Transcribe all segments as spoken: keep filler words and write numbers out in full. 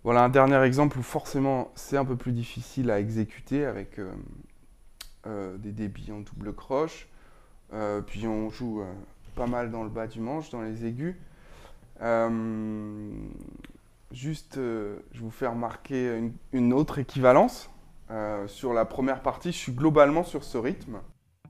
Voilà un dernier exemple où forcément c'est un peu plus difficile à exécuter avec euh, euh, des débits en double croche. Euh, puis on joue euh, pas mal dans le bas du manche, dans les aigus. Euh, juste, euh, je vais vous faire remarquer une, une autre équivalence. Euh, sur la première partie, je suis globalement sur ce rythme.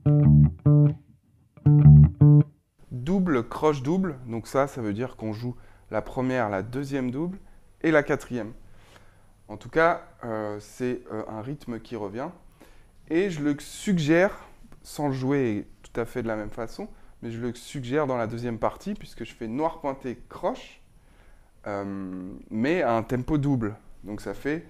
Double, croche double. Donc ça, ça veut dire qu'on joue la première, la deuxième double et la quatrième. En tout cas, euh, c'est euh, un rythme qui revient. Et je le suggère, sans le jouer tout à fait de la même façon, mais je le suggère dans la deuxième partie, puisque je fais noir pointé croche, euh, mais à un tempo double. Donc ça fait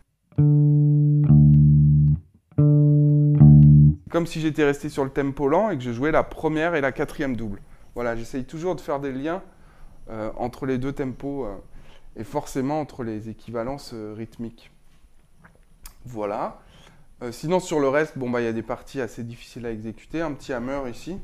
comme si j'étais resté sur le tempo lent et que je jouais la première et la quatrième double. Voilà, j'essaye toujours de faire des liens euh, entre les deux tempos euh, et forcément entre les équivalences euh, rythmiques. Voilà. Euh, sinon, sur le reste, bon, bah, y a des parties assez difficiles à exécuter. Un petit hammer ici.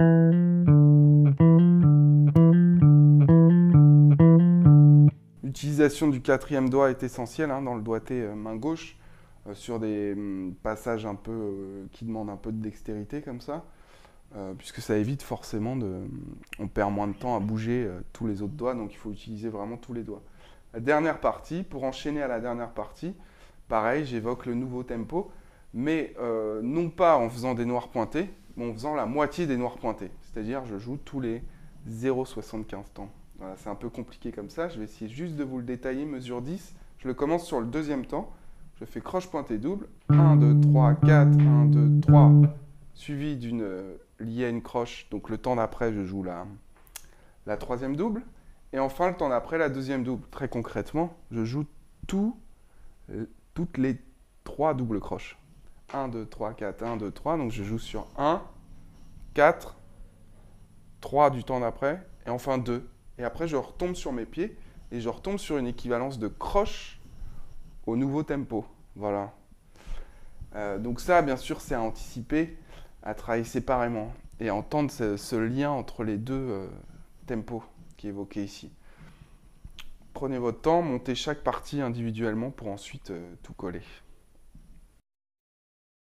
L'utilisation du quatrième doigt est essentielle hein, dans le doigté euh, main gauche, euh, sur des hum, passages un peu, euh, qui demandent un peu de dextérité comme ça, euh, puisque ça évite forcément de... On perd moins de temps à bouger euh, tous les autres doigts, donc il faut utiliser vraiment tous les doigts. La dernière partie, pour enchaîner à la dernière partie, pareil, j'évoque le nouveau tempo, mais euh, non pas en faisant des noirs pointés, mais en faisant la moitié des noirs pointés. C'est-à-dire, je joue tous les zéro virgule soixante-quinze temps. Voilà, c'est un peu compliqué comme ça. Je vais essayer juste de vous le détailler, mesure dix. Je le commence sur le deuxième temps. Je fais croche pointée double. un, deux, trois, quatre, un, deux, trois. Suivi d'une euh, liée à une croche. Donc le temps d'après, je joue la, la troisième double. Et enfin, le temps d'après, la deuxième double. Très concrètement, je joue tout, euh, toutes les trois doubles croches. un, deux, trois, quatre, un, deux, trois. Donc je joue sur un, quatre, trois du temps d'après, et enfin deux. Et après, je retombe sur mes pieds, et je retombe sur une équivalence de croche au nouveau tempo. Voilà. Euh, donc ça, bien sûr, c'est à anticiper, à travailler séparément, et à entendre ce, ce lien entre les deux euh, tempos qui est évoqué ici. Prenez votre temps, montez chaque partie individuellement pour ensuite euh, tout coller.